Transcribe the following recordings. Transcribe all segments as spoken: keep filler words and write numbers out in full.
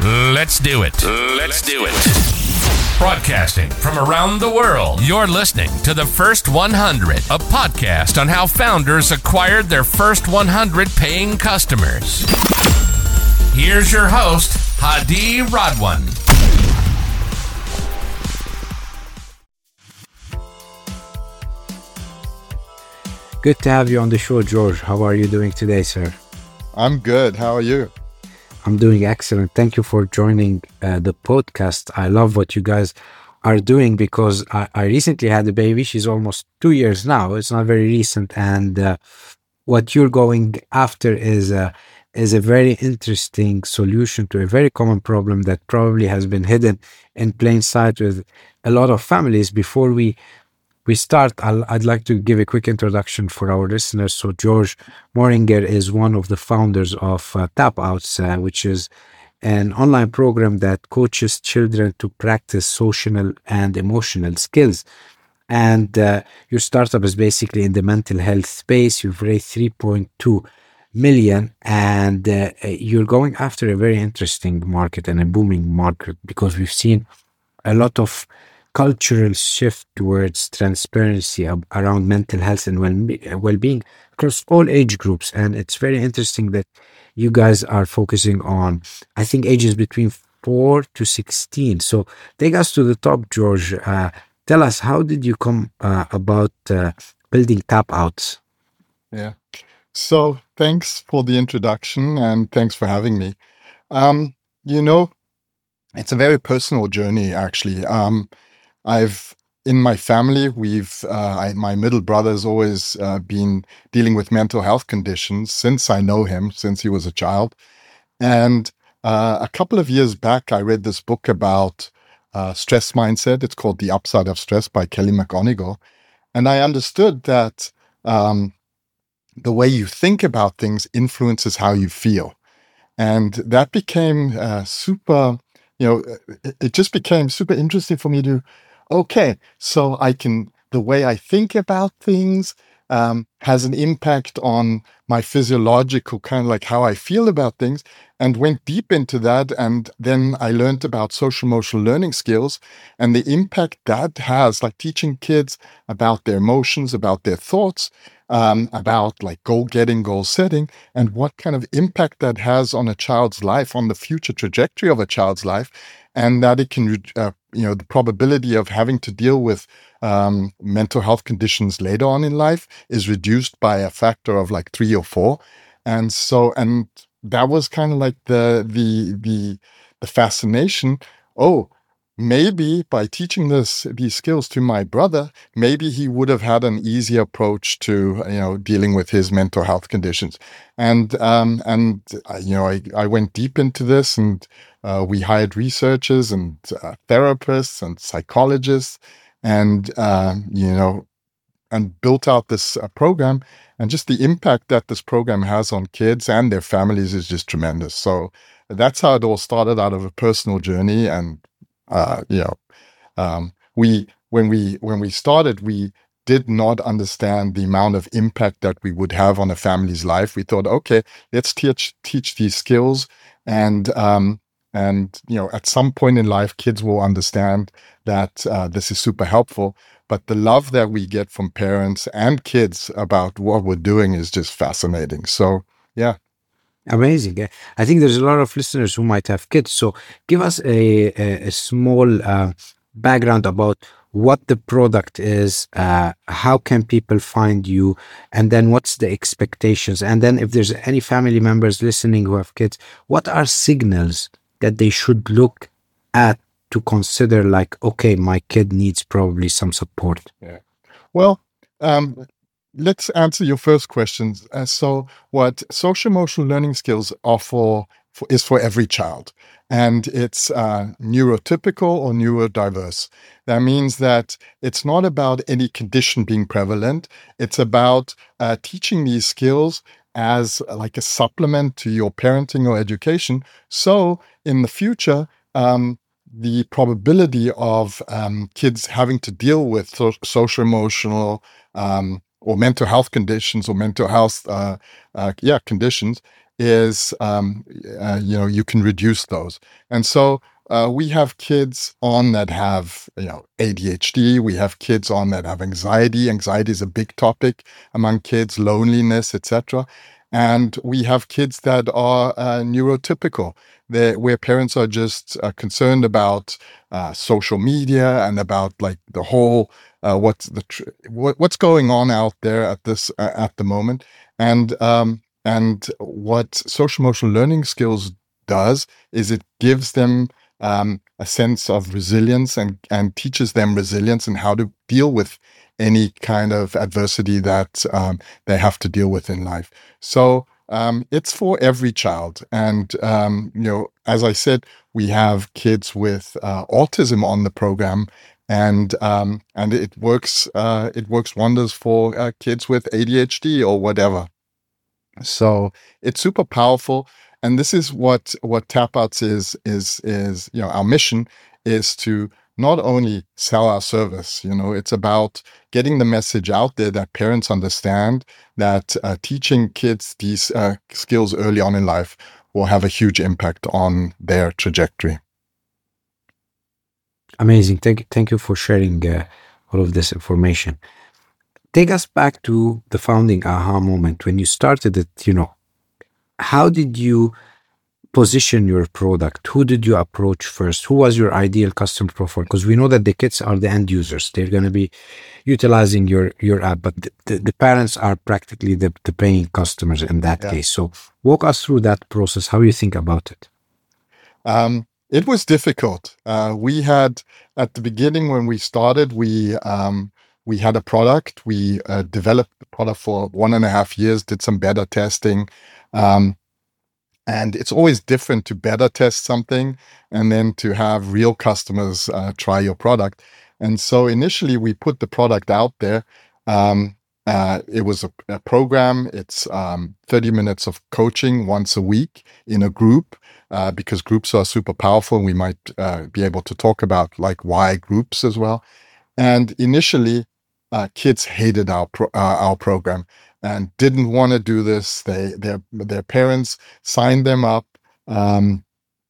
Let's do it. Let's do it. Broadcasting from around the world, you're listening to The First one hundred, a podcast on how founders acquired their first one hundred paying customers. Here's your host, Hadi Radwan. Good to have you on the show, George. How are you doing today, sir? I'm good. How are you? I'm doing excellent. Thank you for joining uh, the podcast. I love what you guys are doing because I, I recently had a baby. She's almost two years now. It's not very recent. And uh, what you're going after is a, is a very interesting solution to a very common problem that probably has been hidden in plain sight with a lot of families. Before we we start, I'll, I'd like to give a quick introduction for our listeners. So George Moringer is one of the founders of uh, Tap Outs, uh, which is an online program that coaches children to practice social and emotional skills. And uh, your startup is basically in the mental health space. You've raised three point two million, and uh, you're going after a very interesting market and a booming market because we've seen a lot of cultural shift towards transparency ab- around mental health and well- well-being across all age groups. And it's very interesting that you guys are focusing on, I think, ages between four to sixteen. So take us to the top, George. Uh, tell us, how did you come uh, about uh, building Tap Outs? Yeah. So thanks for the introduction and thanks for having me. Um, you know, it's a very personal journey, actually. Um, I've, in my family, we've, uh, I, my middle brother's always uh, been dealing with mental health conditions since I know him, since he was a child. And uh, a couple of years back, I read this book about uh, stress mindset. It's called The Upside of Stress by Kelly McGonigal. And I understood that um, the way you think about things influences how you feel. And that became uh, super, you know, it, it just became super interesting for me to, okay, so I can, the way I think about things um, has an impact on my physiological, kind of like how I feel about things, and went deep into that. And then I learned about social emotional learning skills and the impact that has, like teaching kids about their emotions, about their thoughts, um, about like goal getting, goal setting, and what kind of impact that has on a child's life, on the future trajectory of a child's life. And that it can, uh, you know, the probability of having to deal with um, mental health conditions later on in life is reduced by a factor of like three or four. And so, and that was kind of like the the the the fascination. Oh, maybe by teaching this these skills to my brother, maybe he would have had an easy approach to, you know, dealing with his mental health conditions. And um, and uh, you know, I I went deep into this, and uh, we hired researchers and uh, therapists and psychologists, and uh, you know, and built out this uh, program. And just the impact that this program has on kids and their families is just tremendous. So that's how it all started, out of a personal journey. And uh, you know, um, we when we when we started, we did not understand the amount of impact that we would have on a family's life. We thought, okay, let's teach teach these skills, and um, and you know, at some point in life, kids will understand that uh, this is super helpful. But the love that we get from parents and kids about what we're doing is just fascinating. So, yeah. Amazing. Uh, I think there's a lot of listeners who might have kids. So give us a, a, a small uh, background about what the product is, uh, how can people find you, and then what's the expectations? And then if there's any family members listening who have kids, what are signals that they should look at to consider, like, okay, my kid needs probably some support? Yeah. Well, um, let's answer your first question. Uh, so what social emotional learning skills are for, for is for every child. And it's uh, neurotypical or neurodiverse. That means that it's not about any condition being prevalent. It's about uh, teaching these skills as like a supplement to your parenting or education. So in the future, um, the probability of um, kids having to deal with so- social emotional um, or mental health conditions or mental health uh, uh, yeah conditions is, um, uh, you know, you can reduce those. And so uh, we have kids on that have, you know, A D H D. We have kids on that have anxiety. Anxiety is a big topic among kids, loneliness, et cetera. And we have kids that are uh, neurotypical, where parents are just uh, concerned about uh, social media and about like the whole uh, what's the tr- what, what's going on out there at this uh, at the moment. And um, and what social emotional learning skills does is it gives them um, a sense of resilience and and teaches them resilience and how to deal with any kind of adversity that um, they have to deal with in life. So um, it's for every child. And, um, you know, as I said, we have kids with uh, autism on the program, and um, and it works uh, it works wonders for uh, kids with A D H D or whatever. So it's super powerful. And this is what what TapOuts is is is you know, our mission is to not only sell our service. You know, it's about getting the message out there that parents understand that uh, teaching kids these uh, skills early on in life will have a huge impact on their trajectory. Amazing. Thank, thank you for sharing uh, all of this information. Take us back to the founding aha moment when you started it. You know, how did you position your product? Who did you approach first? Who was your ideal customer profile? Because we know that the kids are the end users. They're going to be utilizing your, your app, but the, the, the parents are practically the, the paying customers in that yeah. case. So walk us through that process, how you think about it. Um, it was difficult. Uh, we had, at the beginning when we started, we um, we had a product. We uh, developed the product for one and a half years, did some beta testing. Um, And it's always different to beta test something and then to have real customers uh, try your product. And so initially we put the product out there. Um, uh, it was a, a program. It's um, thirty minutes of coaching once a week in a group uh, because groups are super powerful. We might uh, be able to talk about like why groups as well. And initially uh, kids hated our, pro- uh, our program and didn't want to do this. They, their, their parents signed them up, um,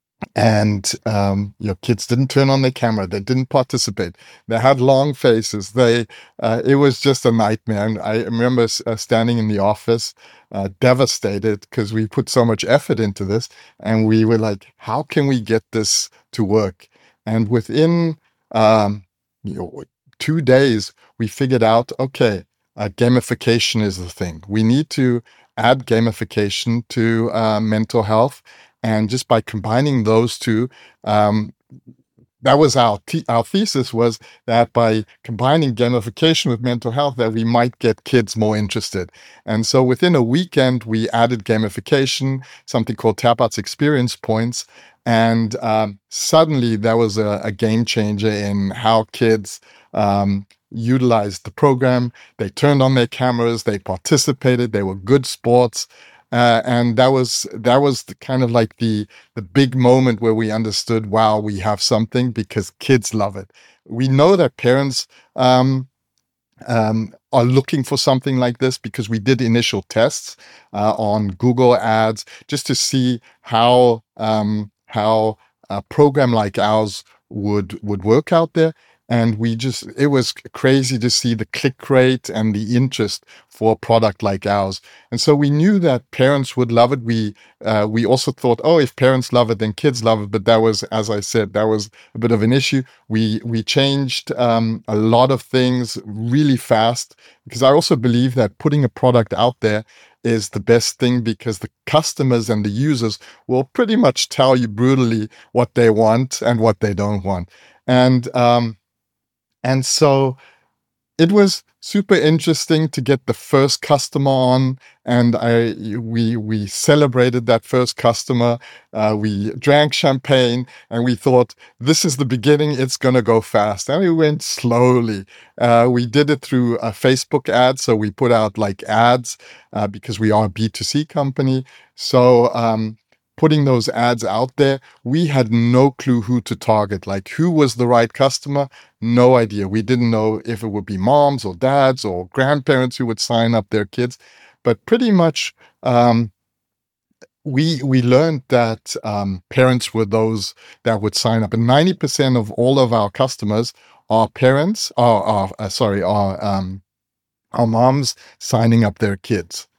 and um, your kids didn't turn on their camera. They didn't participate. They had long faces. They, uh, it was just a nightmare. And I remember uh, standing in the office, uh, devastated because we put so much effort into this, and we were like, "How can we get this to work?" And within, um, you know, two days, we figured out, okay. Uh, gamification is the thing. We need to add gamification to uh, mental health. And just by combining those two, um, that was our te- our thesis was that by combining gamification with mental health, that we might get kids more interested. And so within a weekend, we added gamification, something called TapOuts Experience Points. And um, suddenly there was a, a game changer in how kids um, utilized the program. They turned on their cameras, they participated, they were good sports. Uh, and that was that was the kind of like the the big moment where we understood, wow, we have something, because kids love it. We know that parents um, um, are looking for something like this because we did initial tests uh, on Google Ads just to see how um, how a program like ours would would work out there. And we just, it was crazy to see the click rate and the interest for a product like ours. And so we knew that parents would love it. We uh, we also thought, oh, if parents love it, then kids love it. But that was, as I said, that was a bit of an issue. We we changed um, a lot of things really fast, because I also believe that putting a product out there is the best thing, because the customers and the users will pretty much tell you brutally what they want and what they don't want. And um, And so it was super interesting to get the first customer on, and I we we celebrated that first customer. Uh, we drank champagne, and we thought, this is the beginning. It's gonna go fast, and we went slowly. Uh, we did it through a Facebook ad, so we put out like ads uh, because we are a B two C company. So. Um, Putting those ads out there, we had no clue who to target, like who was the right customer, no idea. We didn't know if it would be moms or dads or grandparents who would sign up their kids, but pretty much um, we we learned that um, parents were those that would sign up, and ninety percent of all of our customers are parents, are, are uh, sorry, are um, our moms signing up their kids.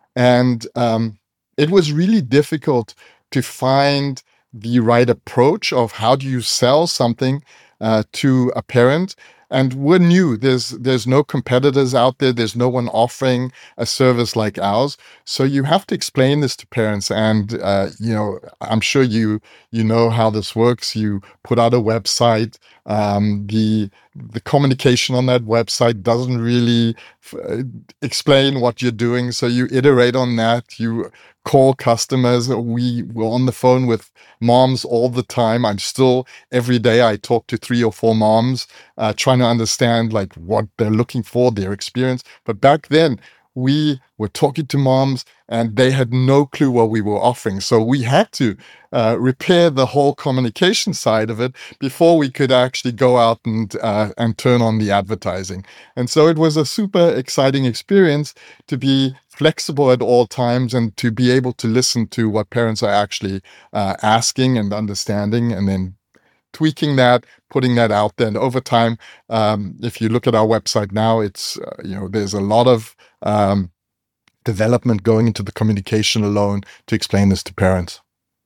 And um, it was really difficult to find the right approach of how do you sell something uh, to a parent. And we're new. There's there's no competitors out there. There's no one offering a service like ours. So you have to explain this to parents. And uh, you know, I'm sure you you know how this works. You put out a website. Um, the the communication on that website doesn't really f- explain what you're doing. So you iterate on that. You call customers. We were on the phone with moms all the time. I'm still every day I talk to three or four moms, uh, trying to understand like what they're looking for, their experience. But back then we were talking to moms and they had no clue what we were offering. So we had to uh, repair the whole communication side of it before we could actually go out and uh, and turn on the advertising. And so it was a super exciting experience to be flexible at all times and to be able to listen to what parents are actually uh, asking and understanding, and then tweaking that, putting that out there. And over time, um, if you look at our website now, it's, uh, you know, there's a lot of um, development going into the communication alone to explain this to parents.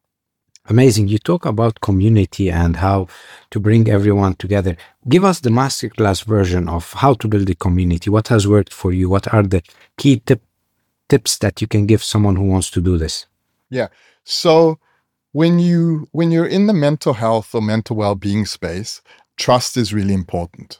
Amazing. You talk about community and how to bring everyone together. Give us the masterclass version of how to build a community. What has worked for you? What are the key tip, tips that you can give someone who wants to do this? Yeah. So when you when you're in the mental health or mental well-being space, trust is really important.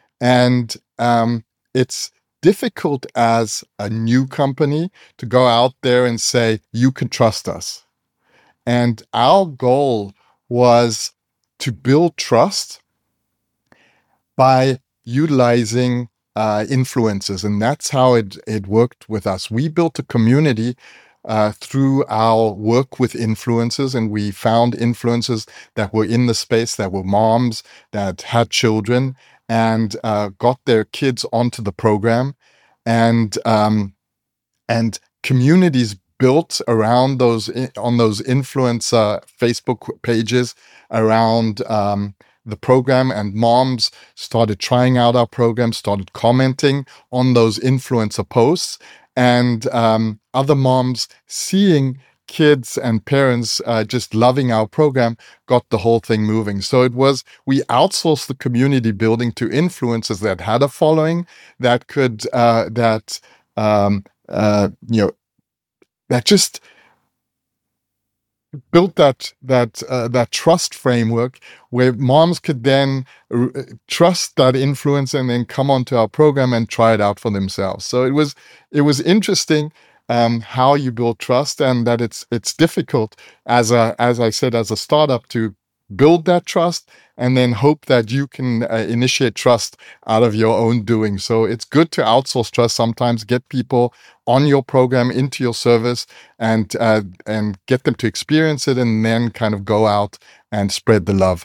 And um, it's difficult as a new company to go out there and say, you can trust us. And our goal was to build trust by utilizing uh, influencers. And that's how it, it worked with us. We built a community uh, through our work with influencers, and we found influencers that were in the space, that were moms, that had children, and uh, got their kids onto the program. And, um, and communities built around those, on those influencer Facebook pages around um, the program, and moms started trying out our program, started commenting on those influencer posts, and um, other moms seeing kids and parents uh, just loving our program got the whole thing moving. So it was, we outsourced the community building to influencers that had a following, that could, uh, that, um, uh, you know, that just built that that uh, that trust framework where moms could then r- trust that influence and then come onto our program and try it out for themselves. So it was it was interesting um, how you build trust, and that it's it's difficult as a as I said as a startup to build that trust and then hope that you can uh, initiate trust out of your own doing. So it's good to outsource trust sometimes, get people on your program, into your service, and uh, and get them to experience it, and then kind of go out and spread the love.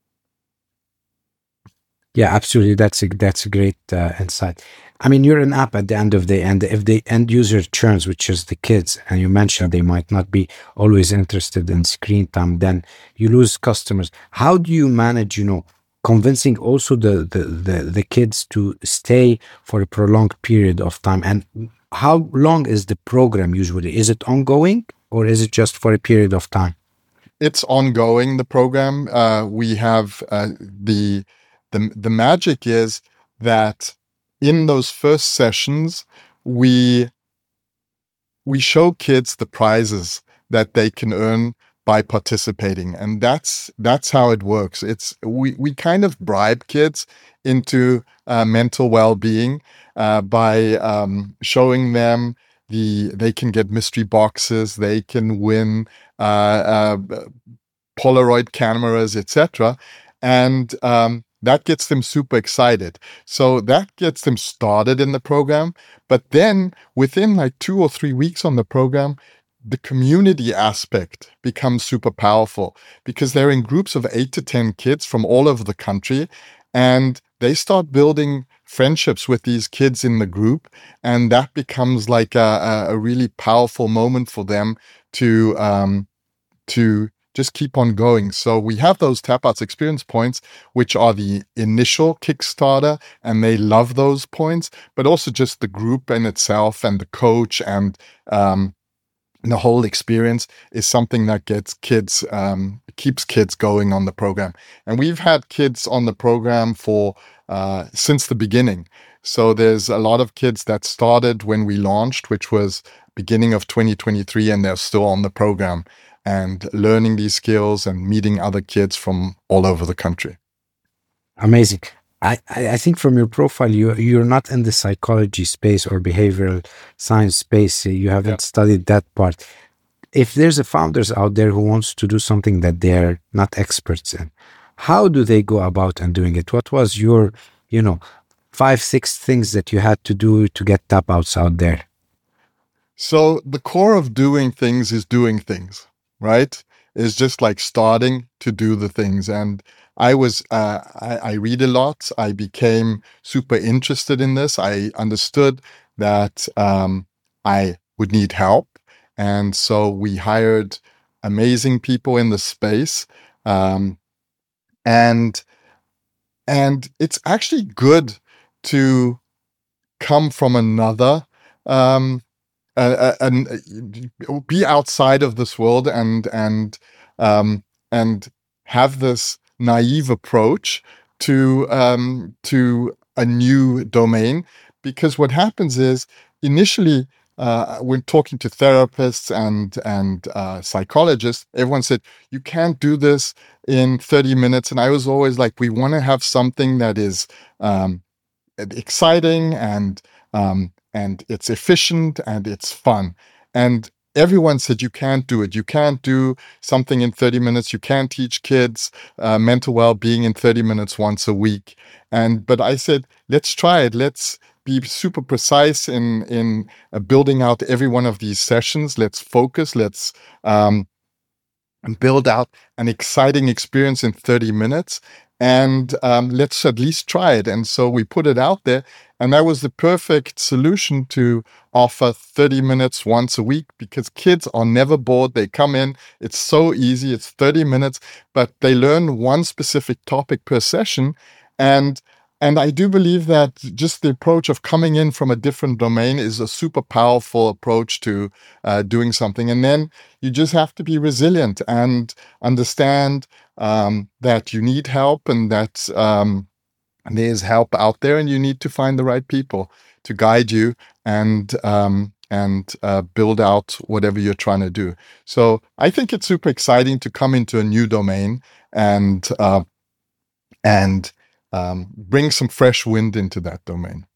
Yeah, absolutely. That's a, that's a great uh, insight. I mean, you're an app at the end of the day, and if the end user churns, which is the kids, and you mentioned they might not be always interested in screen time, then you lose customers. How do you manage, you know, convincing also the, the, the, the kids to stay for a prolonged period of time? And how long is the program usually? Is it ongoing, or is it just for a period of time? It's ongoing, the program. Uh, we have uh, the, the, the magic is that in those first sessions, we we show kids the prizes that they can earn by participating, and that's that's how it works. It's we we kind of bribe kids into uh, mental well-being uh, by um, showing them the they can get mystery boxes, they can win uh, uh, Polaroid cameras, et cetera, and um, that gets them super excited. So that gets them started in the program. But then within like two or three weeks on the program, the community aspect becomes super powerful because they're in groups of eight to ten kids from all over the country. And they start building friendships with these kids in the group. And that becomes like a, a really powerful moment for them to um, to just keep on going. So we have those Tap Outs experience points, which are the initial Kickstarter, and they love those points, but also just the group in itself and the coach and um, the whole experience is something that gets kids, um, keeps kids going on the program. And we've had kids on the program for uh, since the beginning. So there's a lot of kids that started when we launched, which was beginning of twenty twenty-three, and they're still on the program and learning these skills and meeting other kids from all over the country. Amazing. I, I think from your profile, you, you're not in the psychology space or behavioral science space. You haven't yeah. studied that part. If there's a founders out there who wants to do something that they're not experts in, how do they go about and doing it? What was your, you know, five, six things that you had to do to get Tap Outs out there? So the core of doing things is doing things, right? Is just like starting to do the things. And I was, uh, I, I read a lot. I became super interested in this. I understood that um, I would need help. And so we hired amazing people in the space. Um, and, and it's actually good to come from another, um, uh, and uh, be outside of this world and, and, um, and have this naive approach to um, to a new domain, because what happens is initially uh, when talking to therapists and and uh, psychologists, everyone said you can't do this in thirty minutes, and I was always like, we want to have something that is um, exciting and um, and it's efficient and it's fun, and everyone said, you can't do it. You can't do something in thirty minutes. You can't teach kids uh, mental well-being in thirty minutes once a week. And but I said, let's try it. Let's be super precise in in uh, building out every one of these sessions. Let's focus. Let's um, build out an exciting experience in thirty minutes. And um, let's at least try it. And so we put it out there. And that was the perfect solution to offer thirty minutes once a week, because kids are never bored. They come in, it's so easy, it's thirty minutes, but they learn one specific topic per session. And and I do believe that just the approach of coming in from a different domain is a super powerful approach to uh, doing something. And then you just have to be resilient and understand um, that you need help, and that um, there's help out there, and you need to find the right people to guide you and um, and uh, build out whatever you're trying to do. So I think it's super exciting to come into a new domain and uh, and um, bring some fresh wind into that domain.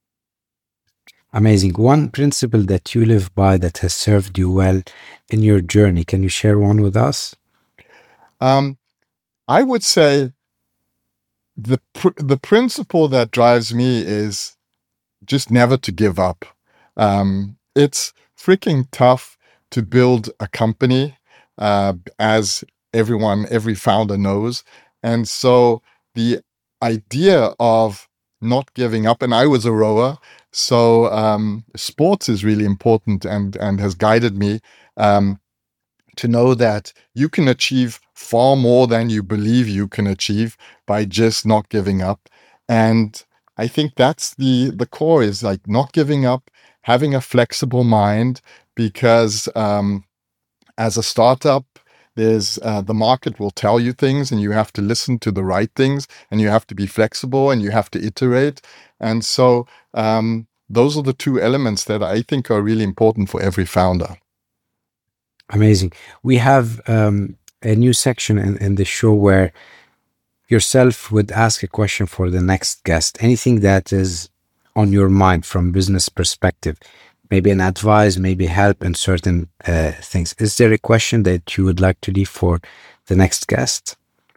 Amazing. One principle that you live by that has served you well in your journey, can you share one with us? Um, I would say the pr- the principle that drives me is just never to give up. Um, it's freaking tough to build a company, uh, as everyone, every founder knows. And so the idea of not giving up, and I was a rower, so um, sports is really important and, and has guided me um, to know that you can achieve far more than you believe you can achieve by just not giving up. And I think that's the, the core, is like not giving up, having a flexible mind, because um, as a startup, there's uh, the market will tell you things, and you have to listen to the right things, and you have to be flexible, and you have to iterate. And so um, those are the two elements that I think are really important for every founder. Amazing. We have um, a new section in, in the show where yourself would ask a question for the next guest. Anything that is on your mind from business perspective, maybe an advice, maybe help in certain uh, things. Is there a question that you would like to leave for the next guest?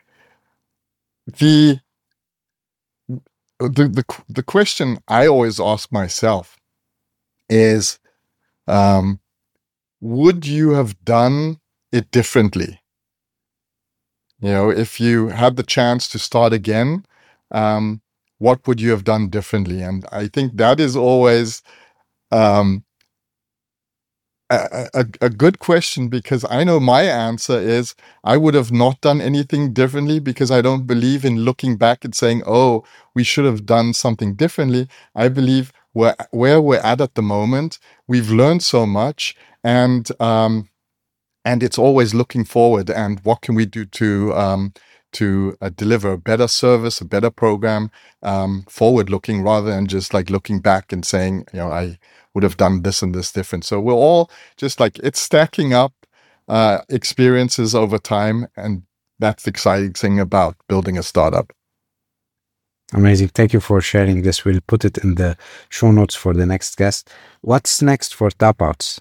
The the the, the question I always ask myself is, um, would you have done it differently? You know, if you had the chance to start again, um, what would you have done differently? And I think that is always um, a, a, a good question, because I know my answer is I would have not done anything differently, because I don't believe in looking back and saying, oh, we should have done something differently. I believe we're, where we're at at the moment, we've learned so much, and um, and it's always looking forward and what can we do to um, to uh, deliver a better service, a better program, um, forward-looking, rather than just like looking back and saying, you know, I would have done this and this different. So we're all just like, it's stacking up uh, experiences over time. And that's the exciting thing about building a startup. Amazing. Thank you for sharing this. We'll put it in the show notes for the next guest. What's next for Tapouts?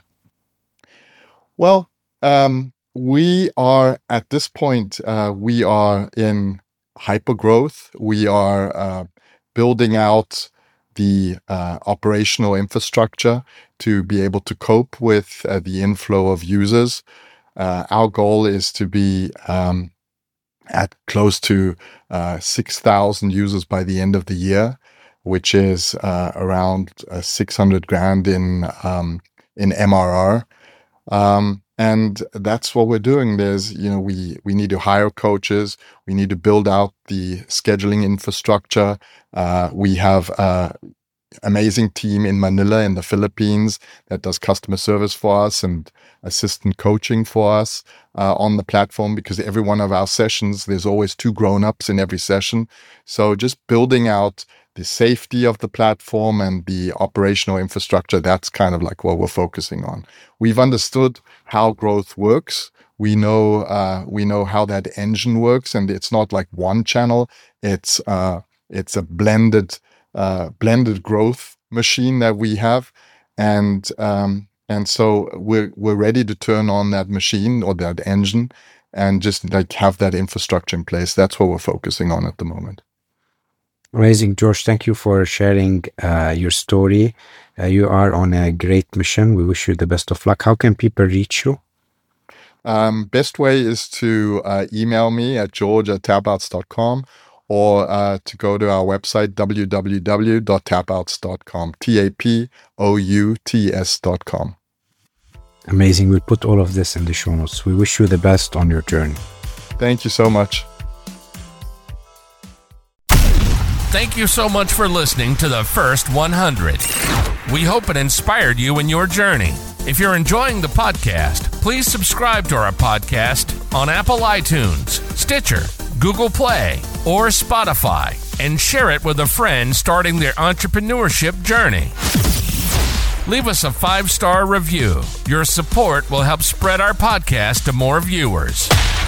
Well, um, we are at this point, uh, we are in hyper growth. We are uh, building out the uh, operational infrastructure to be able to cope with uh, the inflow of users. Uh, our goal is to be um, at close to uh, six thousand users by the end of the year, which is uh, around uh, six hundred grand in um, in M R R. Um, and that's what we're doing. There's, you know, we, we need to hire coaches. We need to build out the scheduling infrastructure. Uh, we have a amazing team in Manila in the Philippines that does customer service for us and assistant coaching for us uh, on the platform, because every one of our sessions, there's always two grown-ups in every session. So just building out the safety of the platform and the operational infrastructure, that's kind of like what we're focusing on. We've understood how growth works. We know uh, we know how that engine works, and it's not like one channel. It's uh, it's a blended uh, blended growth machine that we have, and um, and so we're we're ready to turn on that machine or that engine, and just like have that infrastructure in place. That's what we're focusing on at the moment. Amazing, George. Thank you for sharing uh, your story. Uh, you are on a great mission. We wish you the best of luck. How can people reach you? Um, best way is to uh, email me at george at tapouts dot com, or uh, to go to our website, w w w dot tapouts dot com, T A P O U T S dot com. Amazing. We'll put all of this in the show notes. We wish you the best on your journey. Thank you so much. Thank you so much for listening to the First one hundred. We hope it inspired you in your journey. If you're enjoying the podcast, please subscribe to our podcast on Apple iTunes, Stitcher, Google Play, or Spotify, and share it with a friend starting their entrepreneurship journey. Leave us a five-star review. Your support will help spread our podcast to more viewers.